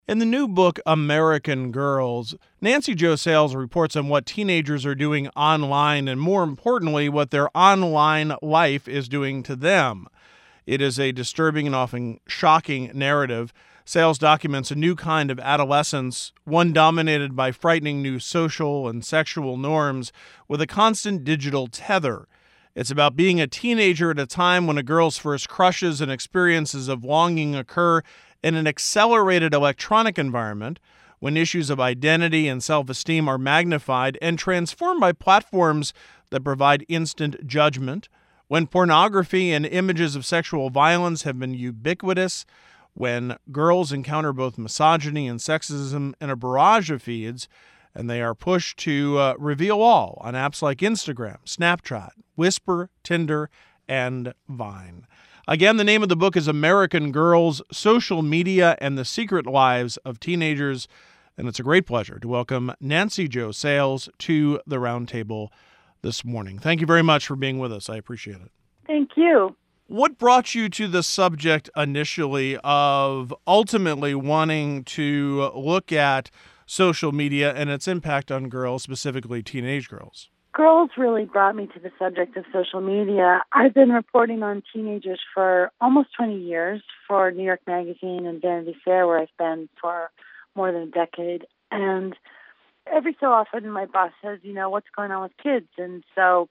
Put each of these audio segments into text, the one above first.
In the new book, American Girls, Nancy Jo Sales reports on what teenagers are doing online and, more importantly, what their online life is doing to them. It is a disturbing and often shocking narrative. Sales documents a new kind of adolescence, one dominated by frightening new social and sexual norms with a constant digital tether. It's about being a teenager at a time when a girl's first crushes and experiences of longing occur in an accelerated electronic environment, when issues of identity and self-esteem are magnified and transformed by platforms that provide instant judgment, when pornography and images of sexual violence have been ubiquitous, when girls encounter both misogyny and sexism in a barrage of feeds, and they are pushed to reveal all on apps like Instagram, Snapchat, Whisper, Tinder, and Vine. Again, the name of the book is American Girls, Social Media and the Secret Lives of Teenagers, and it's a great pleasure to welcome Nancy Jo Sales to the Roundtable this morning. Thank you very much for being with us. I appreciate it. Thank you. What brought you to the subject initially of ultimately wanting to look at social media and its impact on girls, specifically teenage girls? Girls really brought me to the subject of social media. I've been reporting on teenagers for almost 20 years for New York Magazine and Vanity Fair, where I've been for more than a decade. And every so often my boss says, what's going on with kids? And so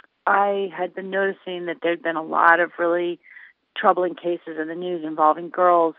I had been noticing that there'd been a lot of really troubling cases in the news involving girls.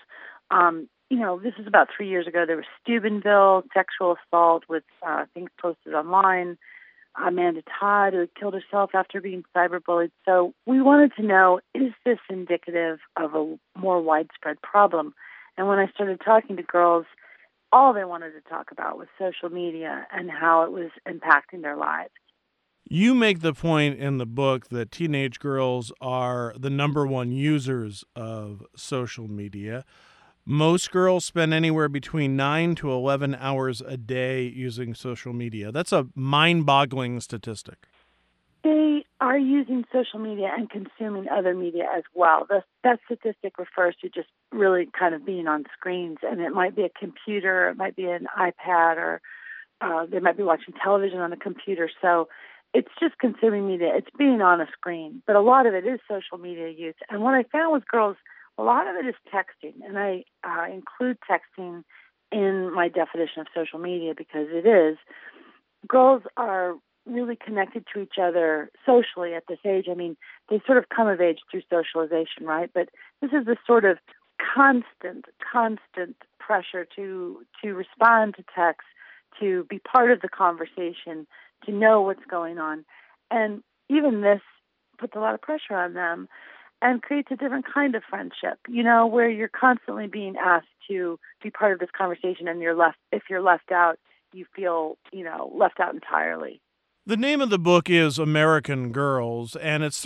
This is about 3 years ago. There was Steubenville, sexual assault with things posted online. Amanda Todd, who had killed herself after being cyberbullied. So we wanted to know, is this indicative of a more widespread problem? And when I started talking to girls, all they wanted to talk about was social media and how it was impacting their lives. You make the point in the book that teenage girls are the number one users of social media. Most girls spend anywhere between 9 to 11 hours a day using social media. That's a mind-boggling statistic. They are using social media and consuming other media as well. That statistic refers to just really kind of being on screens, and it might be a computer, it might be an iPad, or they might be watching television on a computer. So it's just consuming media. It's being on a screen, but a lot of it is social media use. And what I found with girls, a lot of it is texting, and I include texting in my definition of social media because it is. Girls are really connected to each other socially at this age. I mean, they sort of come of age through socialization, right? But this is this sort of constant pressure to respond to text, to be part of the conversation, to know what's going on. And even this puts a lot of pressure on them and creates a different kind of friendship, where you're constantly being asked to be part of this conversation, and if you're left out, you feel, left out entirely. The name of the book is American Girls, and it's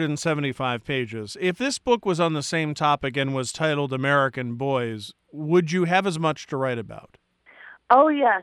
375 pages. If this book was on the same topic and was titled American Boys, would you have as much to write about? Oh, yes.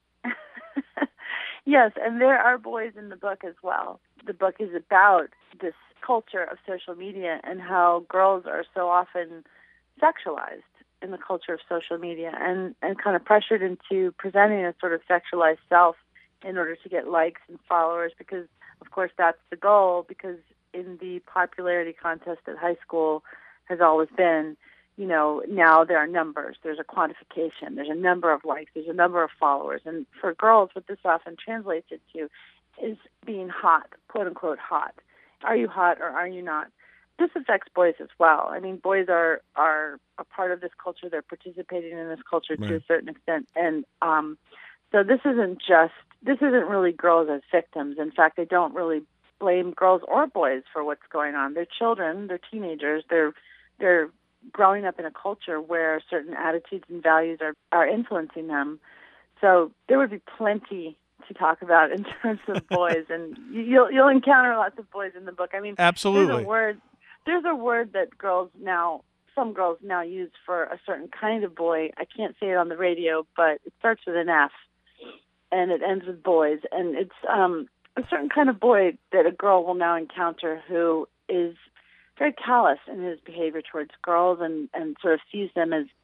Yes, and there are boys in the book as well. The book is about this culture of social media and how girls are so often sexualized in the culture of social media and kind of pressured into presenting a sort of sexualized self in order to get likes and followers because, of course, that's the goal because in the popularity contest at high school has always been, now there are numbers. There's a quantification. There's a number of likes. There's a number of followers. And for girls, what this often translates into is being hot, quote unquote hot. Are you hot or are you not? This affects boys as well. I mean, boys are a part of this culture. They're participating in this culture to a certain extent. And so this isn't really girls as victims. In fact, they don't really blame girls or boys for what's going on. They're children. They're teenagers. They're growing up in a culture where certain attitudes and values are influencing them. So there would be plenty to talk about in terms of boys, and you'll encounter lots of boys in the book. I mean, absolutely. There's a word that some girls now use for a certain kind of boy. I can't say it on the radio, but it starts with an F, and it ends with boys, and it's a certain kind of boy that a girl will now encounter who is very callous in his behavior towards girls and sort of sees them as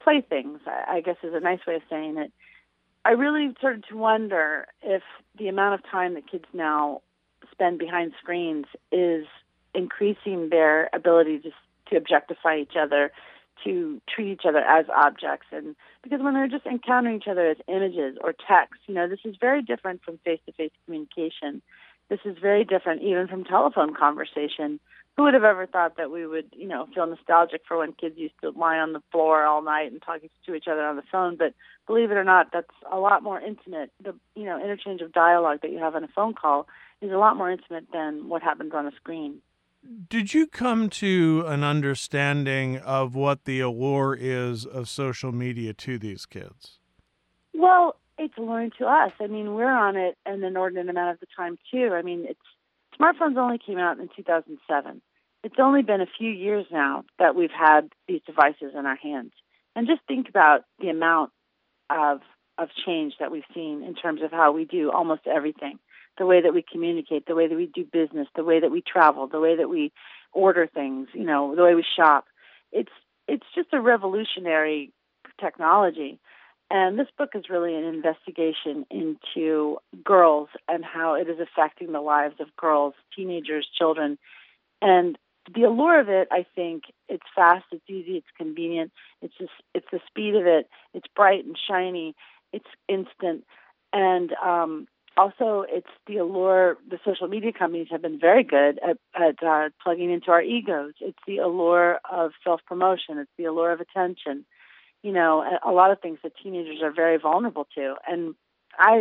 playthings, I guess is a nice way of saying it. I really started to wonder if the amount of time that kids now spend behind screens is increasing their ability to objectify each other, to treat each other as objects. And because when they're just encountering each other as images or text, this is very different from face-to-face communication. This is very different even from telephone conversation. Who would have ever thought that we would, feel nostalgic for when kids used to lie on the floor all night and talking to each other on the phone? But believe it or not, that's a lot more intimate. The, interchange of dialogue that you have on a phone call is a lot more intimate than what happens on a screen. Did you come to an understanding of what the allure is of social media to these kids? Well, it's alluring to us. I mean, we're on it an inordinate amount of the time, too. I mean, smartphones only came out in 2007. It's only been a few years now that we've had these devices in our hands. And just think about the amount of change that we've seen in terms of how we do almost everything. The way that we communicate, the way that we do business, the way that we travel, the way that we order things, the way we shop. It's just a revolutionary technology. And this book is really an investigation into girls and how it is affecting the lives of girls, teenagers, children. And the allure of it, I think, it's fast, it's easy, it's convenient. It's the speed of it. It's bright and shiny. It's instant. And also, it's the allure. The social media companies have been very good at plugging into our egos. It's the allure of self-promotion. It's the allure of attention. A lot of things that teenagers are very vulnerable to. And I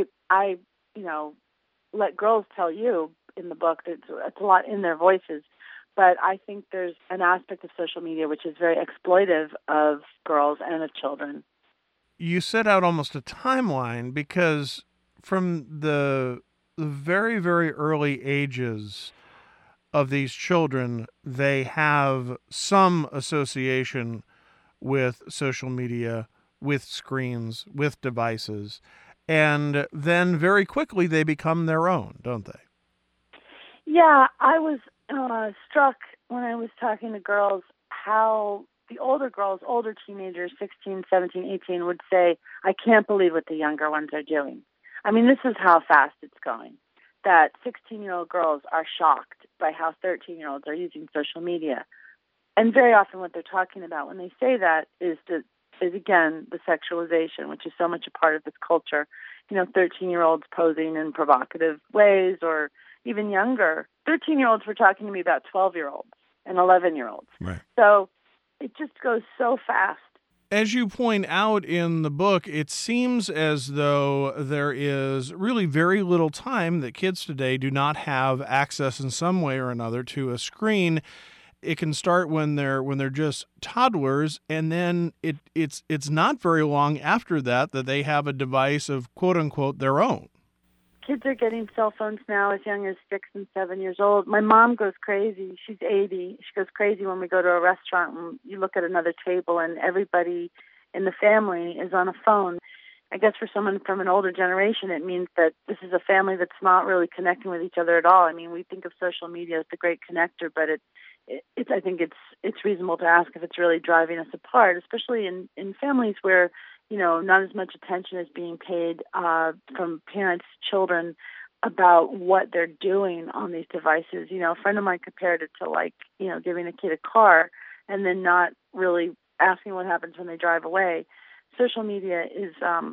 let girls tell you in the book that it's a lot in their voices. But I think there's an aspect of social media which is very exploitive of girls and of children. You set out almost a timeline because from the very, very early ages of these children, they have some association with social media, with screens, with devices, and then very quickly they become their own, don't they? Yeah, I was struck when I was talking to girls how the older girls, older teenagers, 16, 17, 18, would say, I can't believe what the younger ones are doing. I mean, this is how fast it's going, that 16-year-old girls are shocked by how 13-year-olds are using social media. And very often what they're talking about when they say that is again, the sexualization, which is so much a part of this culture. 13-year-olds posing in provocative ways, or even younger. 13-year-olds were talking to me about 12-year-olds and 11-year-olds. Right. So it just goes so fast. As you point out in the book, it seems as though there is really very little time that kids today do not have access in some way or another to a screen. It can start when they're just toddlers, and then it's not very long after that they have a device of quote unquote their own. Kids are getting cell phones now as young as 6 and 7 years old. My mom goes crazy. She's 80. She goes crazy when we go to a restaurant and you look at another table and everybody in the family is on a phone. I guess for someone from an older generation, it means that this is a family that's not really connecting with each other at all. I mean, we think of social media as the great connector, but I think it's reasonable to ask if it's really driving us apart, especially in families where not as much attention is being paid from parents to children about what they're doing on these devices. A friend of mine compared it to giving a kid a car and then not really asking what happens when they drive away. Social media is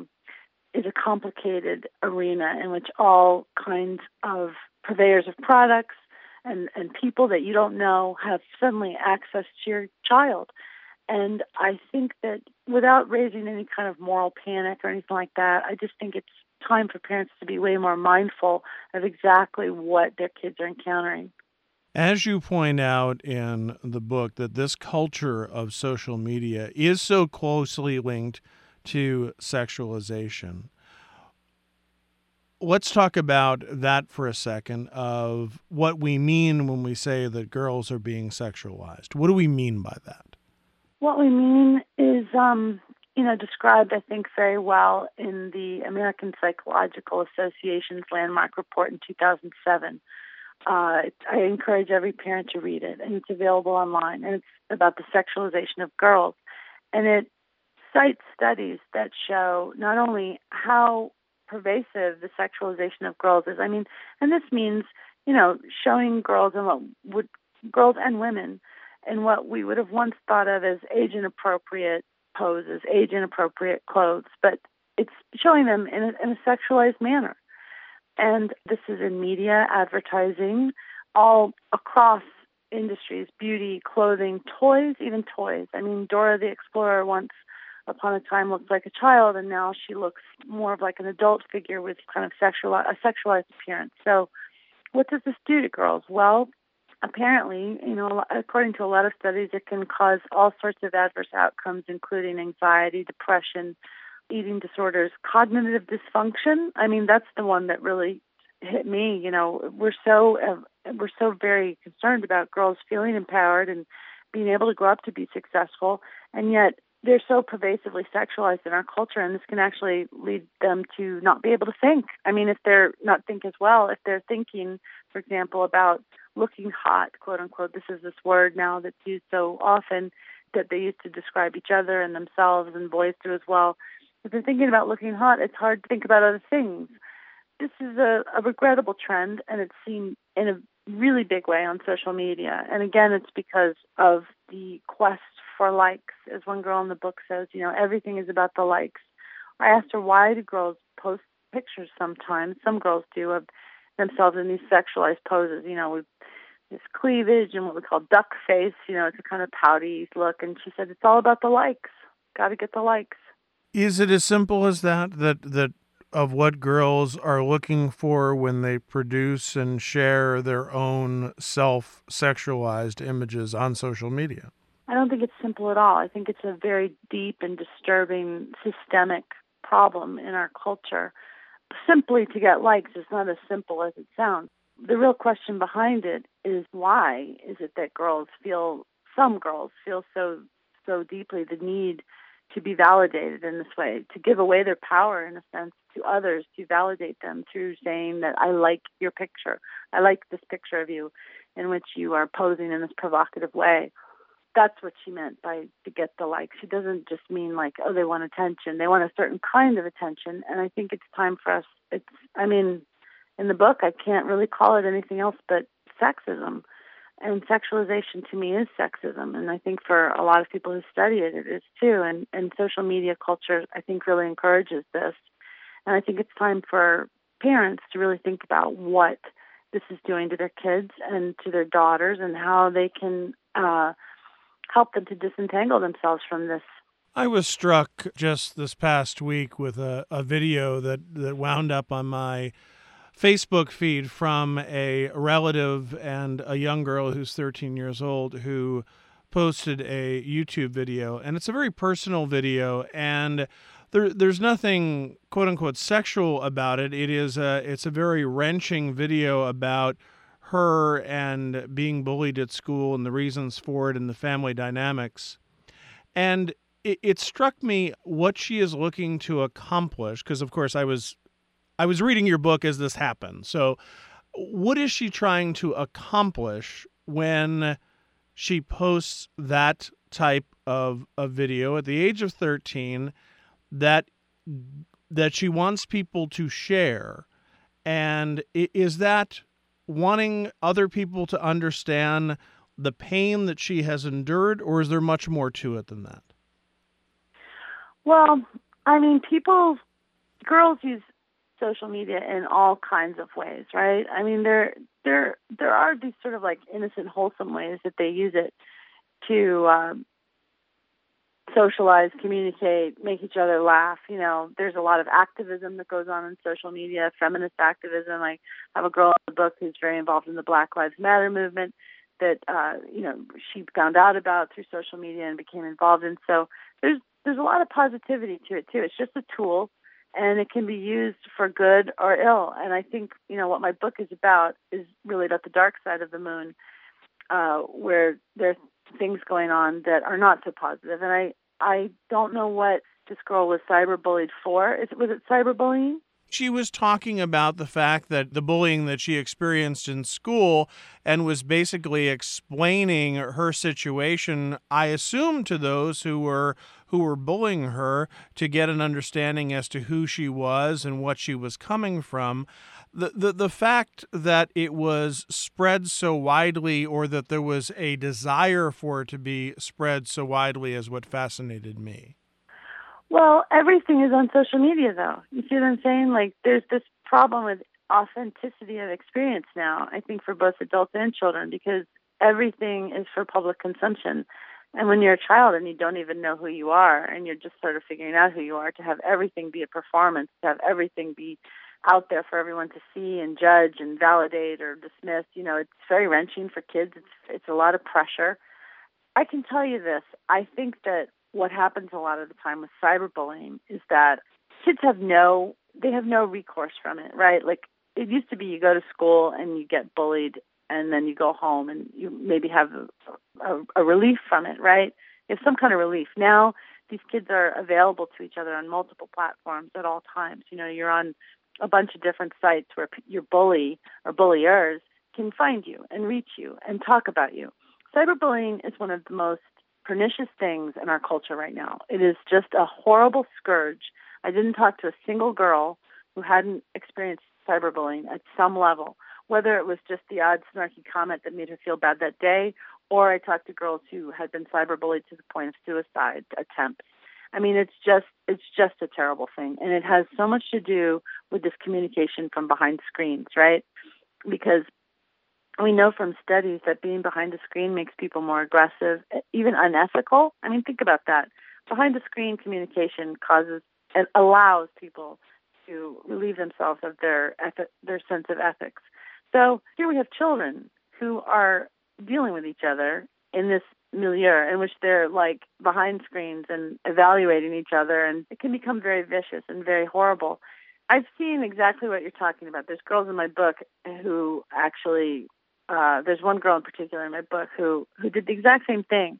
a complicated arena in which all kinds of purveyors of products and people that you don't know have suddenly access to your child. And I think that without raising any kind of moral panic or anything like that, I just think it's time for parents to be way more mindful of exactly what their kids are encountering. As you point out in the book, that this culture of social media is so closely linked to sexualization. Let's talk about that for a second, of what we mean when we say that girls are being sexualized. What do we mean by that? What we mean is, described, I think, very well in the American Psychological Association's landmark report in 2007. I encourage every parent to read it, and it's available online. And it's about the sexualization of girls. And it cite studies that show not only how pervasive the sexualization of girls is. I mean, and this means, showing girls girls and women in what we would have once thought of as age-inappropriate poses, age-inappropriate clothes, but it's showing them in a sexualized manner. And this is in media, advertising, all across industries, beauty, clothing, toys, even toys. I mean, Dora the Explorer once upon a time looked like a child, and now she looks more of like an adult figure with kind of a sexualized appearance. So what does this do to girls? Well, apparently, according to a lot of studies, it can cause all sorts of adverse outcomes, including anxiety, depression, eating disorders, cognitive dysfunction. I mean, that's the one that really hit me. We're so very concerned about girls feeling empowered and being able to grow up to be successful, and yet they're so pervasively sexualized in our culture, and this can actually lead them to not be able to think. I mean, if they're not think as well, if they're thinking, for example, about looking hot, quote unquote, this is this word now that's used so often that they used to describe each other and themselves, and boys do as well. If they're thinking about looking hot, it's hard to think about other things. This is a regrettable trend, and it's seen in a really big way on social media. And again, it's because of the quest for likes. As one girl in the book says, everything is about the likes. I asked her, why do girls post pictures sometimes, some girls do, of themselves in these sexualized poses, with this cleavage and what we call duck face, it's a kind of pouty look. And she said, it's all about the likes. Got to get the likes. Is it as simple as that of what girls are looking for when they produce and share their own self-sexualized images on social media? I don't think it's simple at all. I think it's a very deep and disturbing systemic problem in our culture. Simply to get likes is not as simple as it sounds. The real question behind it is, why is it that some girls feel so deeply the need to be validated in this way, to give away their power, in a sense, to others, to validate them through saying that I like your picture. I like this picture of you in which you are posing in this provocative way. That's what she meant by to get the likes. She doesn't just mean like, they want attention. They want a certain kind of attention. And I think it's time for us. In the book, I can't really call it anything else but sexism. And sexualization to me is sexism. And I think for a lot of people who study it, it is too. And social media culture, I think, really encourages this. And I think it's time for parents to really think about what this is doing to their kids and to their daughters, and how they can help them to disentangle themselves from this. I was struck just this past week with a video that wound up on my Facebook feed from a relative and a young girl who's 13 years old who posted a YouTube video. And it's a very personal video, and there's nothing quote unquote sexual about it. It's a very wrenching video about her and being bullied at school and the reasons for it and the family dynamics. And it struck me what she is looking to accomplish, because of course I was reading your book as this happened. So what is she trying to accomplish when she posts that type of a video at the age of 13 that she wants people to share? And is that wanting other people to understand the pain that she has endured, or is there much more to it than that? Well, I mean, girls use social media in all kinds of ways, right? I mean, there are these sort of like innocent, wholesome ways that they use it to socialize, communicate, make each other laugh. There's a lot of activism that goes on in social media, feminist activism. I have a girl in the book who's very involved in the Black Lives Matter movement that, she found out about through social media and became involved in. So there's a lot of positivity to it too. It's just a tool, and it can be used for good or ill. And I think, what my book is really about the dark side of the moon, where there's things going on that are not so positive. And I don't know what this girl was cyberbullied for. Was it cyberbullying? She was talking about the fact that the bullying that she experienced in school, and was basically explaining her situation, I assume, to those who were who were bullying her to get an understanding as to who she was and what she was coming from. The fact that it was spread so widely, or that there was a desire for it to be spread so widely, is what fascinated me. Well, everything is on social media, though. You see what I'm saying? Like, there's this problem with authenticity of experience now, I think, for both adults and children, because everything is for public consumption. And when you're a child and you don't even know who you are and you're just sort of figuring out who you are, to have everything be a performance, to have everything be out there for everyone to see and judge and validate or dismiss, it's very wrenching for kids. It's a lot of pressure. I can tell you this. I think that what happens a lot of the time with cyberbullying is that kids have no recourse from it, right? Like, it used to be you go to school and you get bullied and then you go home and you maybe have a relief from it, right? You have some kind of relief. Now these kids are available to each other on multiple platforms at all times. You're on a bunch of different sites where your bully or bulliers can find you and reach you and talk about you. Cyberbullying is one of the most pernicious things in our culture right now. It is just a horrible scourge. I didn't talk to a single girl who hadn't experienced cyberbullying at some level, whether it was just the odd snarky comment that made her feel bad that day, or I talked to girls who had been cyberbullied to the point of suicide attempts. I mean, it's just a terrible thing. And it has so much to do with this communication from behind screens, right? Because we know from studies that being behind a screen makes people more aggressive, even unethical. I mean, think about that. Behind the screen communication allows people to relieve themselves of their sense of ethics. So here we have children who are dealing with each other in this milieu in which they're like behind screens and evaluating each other, and it can become very vicious and very horrible. I've seen exactly what you're talking about. There's girls in my book who actually, there's one girl in particular in my book who did the exact same thing.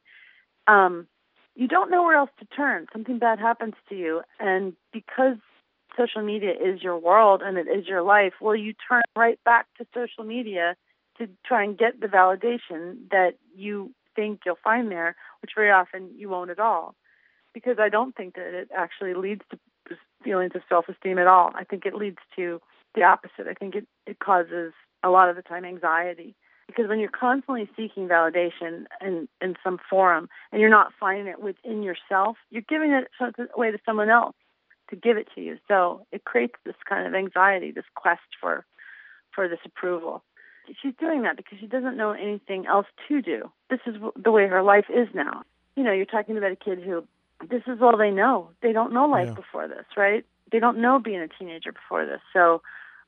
You don't know where else to turn. Something bad happens to you, and because social media is your world and it is your life, well, you turn right back to social media to try and get the validation that you think you'll find there, which very often you won't at all. Because I don't think that it actually leads to feelings of self-esteem at all. I think it leads to the opposite. I think it causes a lot of the time anxiety. Because when you're constantly seeking validation in some forum and you're not finding it within yourself, you're giving it away to someone else to give it to you. So it creates this kind of anxiety, this quest for this approval. She's doing that because she doesn't know anything else to do. This is the way her life is now. You're talking about a kid who, this is all they know. They don't know life before this, right? They don't know being a teenager before this. So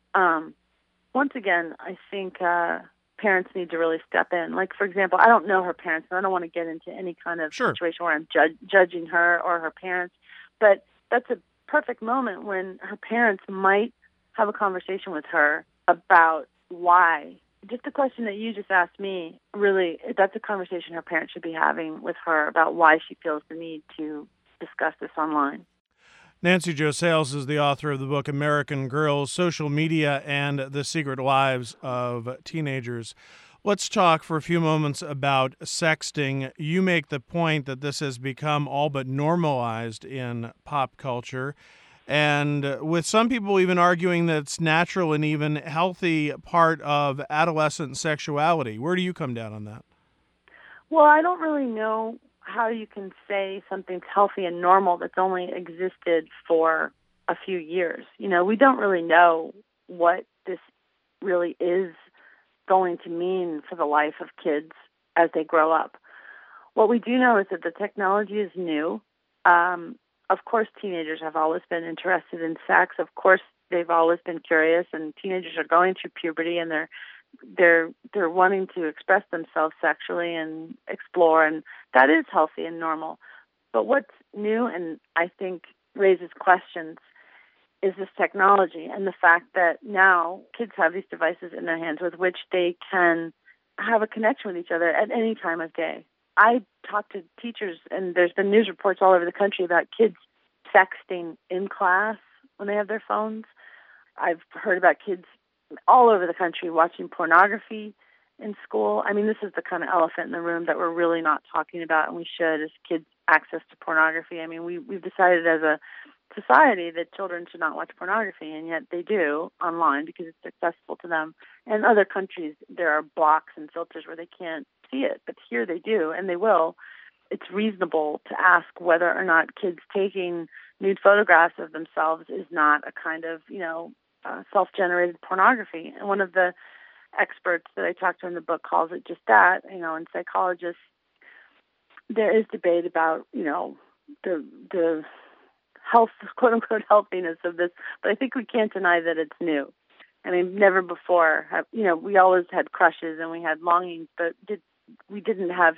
once again, I think parents need to really step in. Like, for example, I don't know her parents, and I don't want to get into any kind of situation where I'm judging her or her parents, but that's a perfect moment when her parents might have a conversation with her about why. Just the question that you just asked me, really, that's a conversation her parents should be having with her about why she feels the need to discuss this online. Nancy Jo Sales is the author of the book American Girls, Social Media and the Secret Lives of Teenagers. Let's talk for a few moments about sexting. You make the point that this has become all but normalized in pop culture, and with some people even arguing that it's natural and even healthy part of adolescent sexuality. Where do you come down on that? Well, I don't really know how you can say something's healthy and normal that's only existed for a few years. We don't really know what this really is going to mean for the life of kids as they grow up. What we do know is that the technology is new. Of course, teenagers have always been interested in sex. Of course, they've always been curious, and teenagers are going through puberty, and they're wanting to express themselves sexually and explore, and that is healthy and normal. But what's new and I think raises questions is this technology and the fact that now kids have these devices in their hands with which they can have a connection with each other at any time of day. I talk to teachers, and there's been news reports all over the country about kids sexting in class when they have their phones. I've heard about kids all over the country watching pornography in school. I mean, this is the kind of elephant in the room that we're really not talking about, and we should, as kids access to pornography. I mean, we've decided as a society that children should not watch pornography, and yet they do online because it's accessible to them. In other countries, there are blocks and filters where they can't see it, but here they do, and they will. It's reasonable to ask whether or not kids taking nude photographs of themselves is not a kind of, self-generated pornography. And one of the experts that I talked to in the book calls it just that, and psychologists, there is debate about, the health, quote unquote, healthiness of this, but I think we can't deny that it's new. I mean, never before we always had crushes and we had longings, but we didn't have,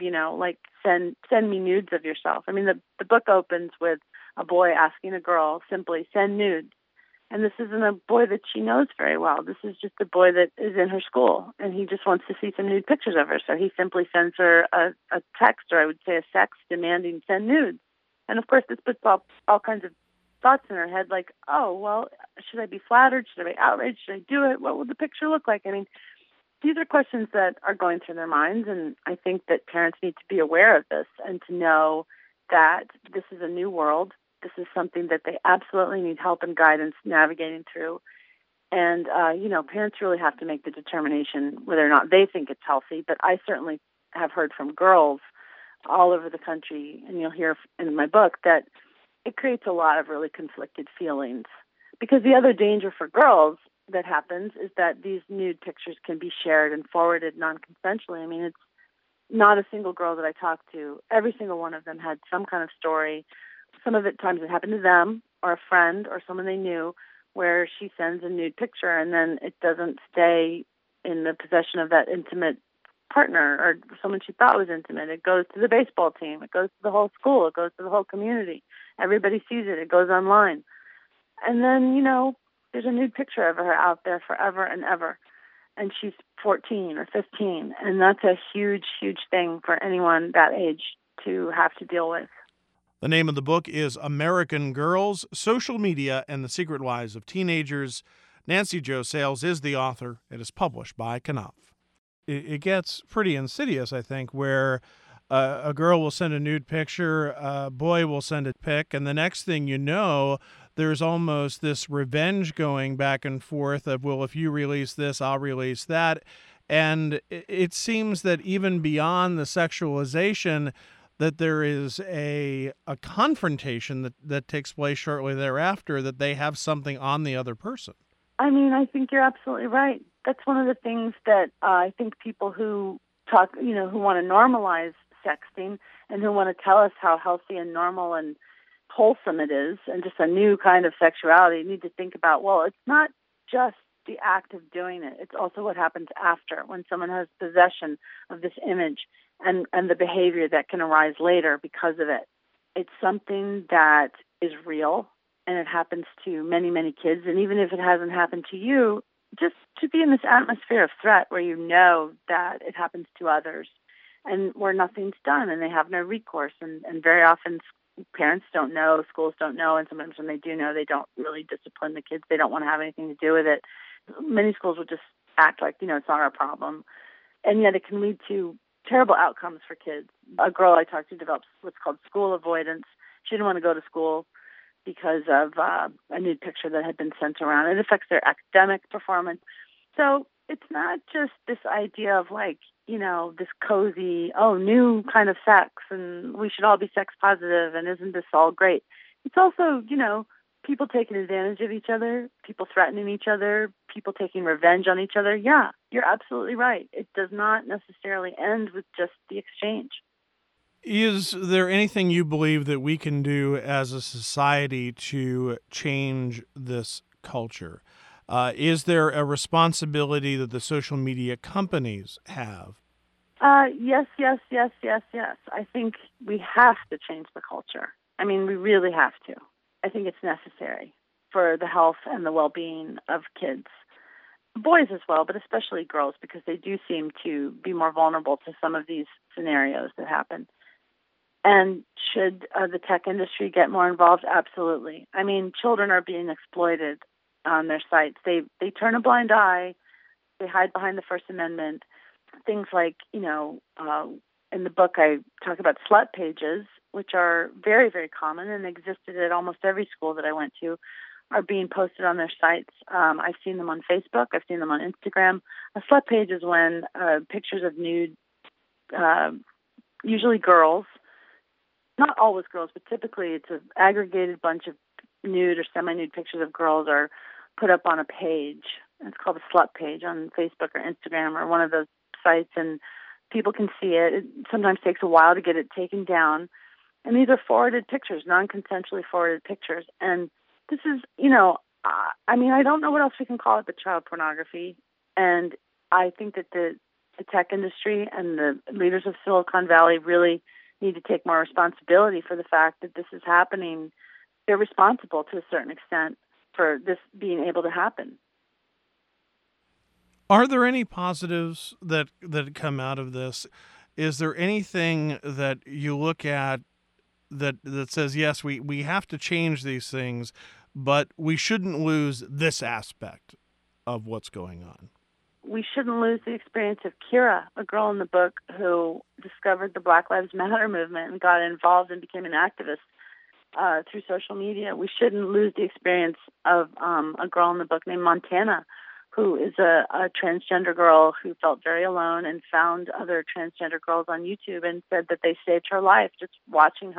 send me nudes of yourself. I mean, the book opens with a boy asking a girl simply, send nudes. And this isn't a boy that she knows very well. This is just a boy that is in her school, and he just wants to see some nude pictures of her. So he simply sends her a text, or I would say a sext, demanding send nudes. And of course, this puts all kinds of thoughts in her head, like, oh, well, should I be flattered? Should I be outraged? Should I do it? What would the picture look like? I mean, these are questions that are going through their minds, and I think that parents need to be aware of this and to know that this is a new world. This is something that they absolutely need help and guidance navigating through. And, parents really have to make the determination whether or not they think it's healthy. But I certainly have heard from girls all over the country, and you'll hear in my book, that it creates a lot of really conflicted feelings. Because the other danger for girls that happens is that these nude pictures can be shared and forwarded non-consensually. I mean, it's not a single girl that I talked to. Every single one of them had some kind of story. Some of it times it happened to them or a friend or someone they knew where she sends a nude picture and then it doesn't stay in the possession of that intimate partner or someone she thought was intimate. It goes to the baseball team. It goes to the whole school. It goes to the whole community. Everybody sees it. It goes online. And then, there's a nude picture of her out there forever and ever. And she's 14 or 15. And that's a huge, huge thing for anyone that age to have to deal with. The name of the book is American Girls, Social Media and the Secret Lives of Teenagers. Nancy Jo Sales is the author. It is published by Knopf. It gets pretty insidious, I think, where a girl will send a nude picture, a boy will send a pic, and the next thing you know, there's almost this revenge going back and forth of, well, if you release this, I'll release that. And it seems that even beyond the sexualization, that there is a confrontation that takes place shortly thereafter, that they have something on the other person. I mean, I think you're absolutely right. That's one of the things that I think people who talk, who want to normalize sexting and who want to tell us how healthy and normal and wholesome it is and just a new kind of sexuality need to think about, well, it's not just the act of doing it. It's also what happens after when someone has possession of this image and the behavior that can arise later because of it. It's something that is real and it happens to many, many kids. And even if it hasn't happened to you, just to be in this atmosphere of threat where you know that it happens to others and where nothing's done and they have no recourse. And very often parents don't know, schools don't know, and sometimes when they do know, they don't really discipline the kids. They don't want to have anything to do with it. Many schools will just act like, it's not our problem. And yet it can lead to terrible outcomes for kids. A girl I talked to developed what's called school avoidance. She didn't want to go to school because of a nude picture that had been sent around. It affects their academic performance. So it's not just this idea of this cozy, new kind of sex, and we should all be sex positive, and isn't this all great? It's also, people taking advantage of each other, people threatening each other, people taking revenge on each other. Yeah, you're absolutely right. It does not necessarily end with just the exchange. Is there anything you believe that we can do as a society to change this culture? Is there a responsibility that the social media companies have? Yes. I think we have to change the culture. I mean, we really have to. I think it's necessary for the health and the well-being of kids. Boys as well, but especially girls, because they do seem to be more vulnerable to some of these scenarios that happen. And should the tech industry get more involved? Absolutely. I mean, children are being exploited on their sites. They turn a blind eye. They hide behind the First Amendment. Things like, in the book I talk about slut pages, which are very, very common and existed at almost every school that I went to, are being posted on their sites. I've seen them on Facebook. I've seen them on Instagram. A slut page is when pictures of nude, usually girls, not always girls, but typically it's an aggregated bunch of nude or semi-nude pictures of girls are put up on a page. It's called a slut page on Facebook or Instagram or one of those sites, and people can see it. It sometimes takes a while to get it taken down. And these are forwarded pictures, non-consensually forwarded pictures. And this is, I don't know what else we can call it but child pornography. And I think that the tech industry and the leaders of Silicon Valley really need to take more responsibility for the fact that this is happening. They're responsible to a certain extent for this being able to happen. Are there any positives that come out of this? Is there anything that you look at that says, yes, we have to change these things, but we shouldn't lose this aspect of what's going on? We shouldn't lose the experience of Kira, a girl in the book who discovered the Black Lives Matter movement and got involved and became an activist through social media. We shouldn't lose the experience of a girl in the book named Montana, who is a transgender girl who felt very alone and found other transgender girls on YouTube and said that they saved her life. Just watching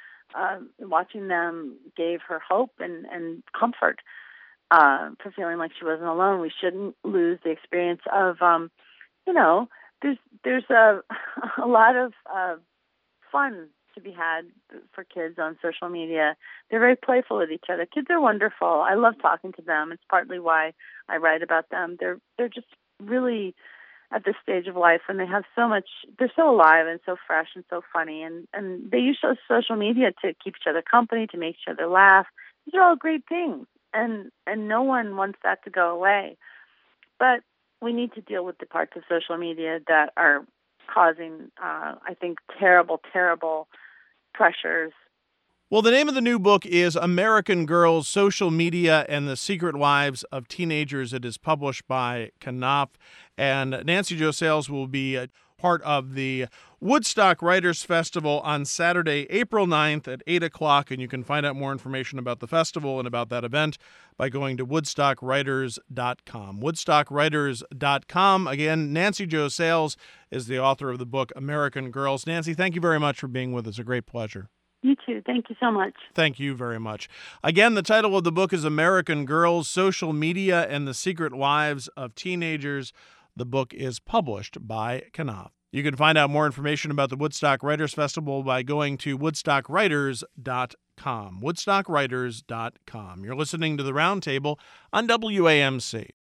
them gave her hope and comfort for feeling like she wasn't alone. We shouldn't lose the experience of, there's a lot of fun to be had for kids on social media. They're very playful with each other. Kids are wonderful. I love talking to them. It's partly why I write about them. They're just really at this stage of life when they have so much. They're so alive and so fresh and so funny, and they use social media to keep each other company, to make each other laugh. These are all great things, and no one wants that to go away. But we need to deal with the parts of social media that are causing, I think, terrible, terrible pressures. Well, the name of the new book is American Girls, Social Media and the Secret Lives of Teenagers. It is published by Knopf. And Nancy Jo Sales will be part of the Woodstock Writers Festival on Saturday, April 9th at 8 o'clock. And you can find out more information about the festival and about that event by going to woodstockwriters.com. Woodstockwriters.com. Again, Nancy Jo Sales is the author of the book American Girls. Nancy, thank you very much for being with us. A great pleasure. You too. Thank you so much. Thank you very much. Again, the title of the book is American Girls, Social Media and the Secret Lives of Teenagers. The book is published by Knopf. You can find out more information about the Woodstock Writers Festival by going to woodstockwriters.com. Woodstockwriters.com. You're listening to The Roundtable on WAMC.